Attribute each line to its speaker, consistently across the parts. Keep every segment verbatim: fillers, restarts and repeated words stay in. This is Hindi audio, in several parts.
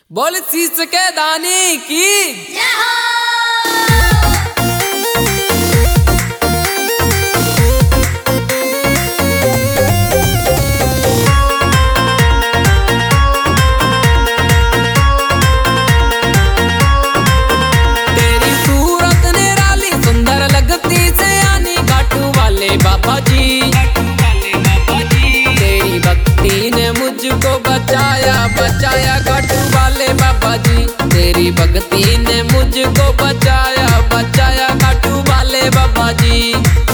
Speaker 1: बोल शीश के दानी की
Speaker 2: जय हो।
Speaker 1: तेरी सूरत निराली सुंदर लगती से आनी घाटू वाले बाबा जी। तेरी भक्ति ने मुझको बचाया बचाया घाटू वाले बाबा जी। तेरी भक्ति ने मुझको बचाया बचाया घाटू वाले बाबा जी।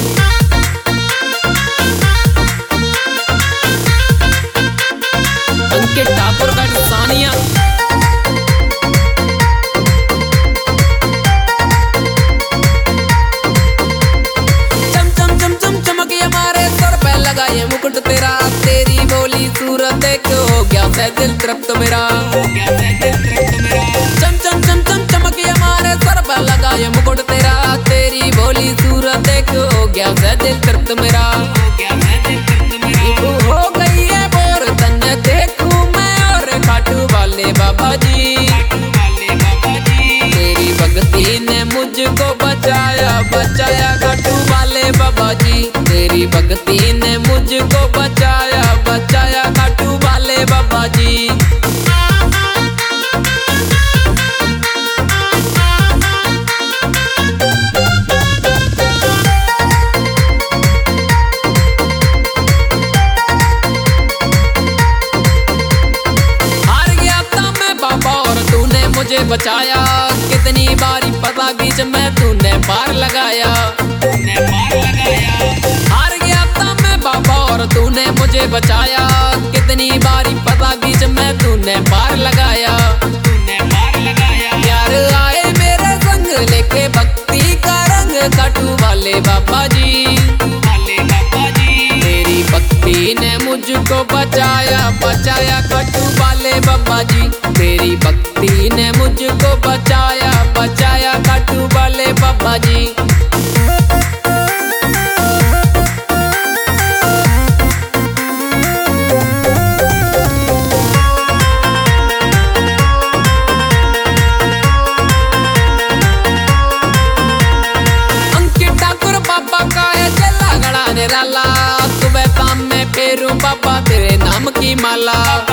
Speaker 1: अंकित ठाकुर का सानिया चम चम चम चम चमके हमारे सर पे लगा ये मुकुट तेरा। तेरी बोली सूरत देख हो गया से दिल तृप्त मेरा। चम चम चम चम चमके हमारे सर पे लगा ये मुकुट तेरा। तेरी बोली सूरत देख हो गया से दिल तृप्त मेरा। हो गई है बोर तन देखूं मैं और खाटू वाले बाबा जी। तेरी भक्ति ने मुझको बचाया बचाया खाटू वाले बाबा जी। तेरी भक्ति ने मुझको बचाया बचाया खाटू वाले बाबा जी। मुझे बचाया कितनी बारी पता बीच में तूने पार लगाया। हार गया था मैं बाबा और तूने मुझे बचाया कितनी बारी पता बीच में तूने पार लगाया। यार आए मेरे संग लेके भक्ति का रंग खाटू वाले बाबा जी। तेरी भक्ति ने मुझको बचाया बचाया खाटू वाले बाबा जी। तेरी भक्ति ने मुझको बचाया बचाया खाटू वाले बाबा जी। अंकित ठाकुर बाबा का है चला गड़ा निराला। सुबह शाम में फेरू बाबा तेरे नाम की माला।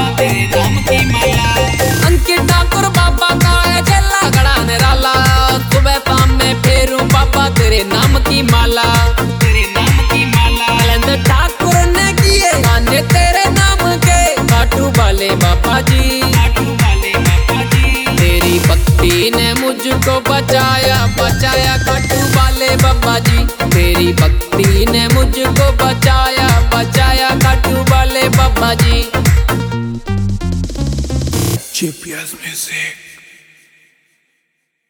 Speaker 1: अंकित ठाकुर बाबा का है चला गड़ा निराला। सुबह शाम में फेरू बाबा तेरे नाम की माला। कलंदर ठाकुर ने किए गाने तेरे नाम के खाटू वाले बाबा जी। तेरी भक्ति ने मुझको बचाया बचाया खाटू वाले बाबा जी। तेरी भक्ति ने मुझको बचाया बचाया खाटू वाले बाबा जी।
Speaker 3: G P S Music.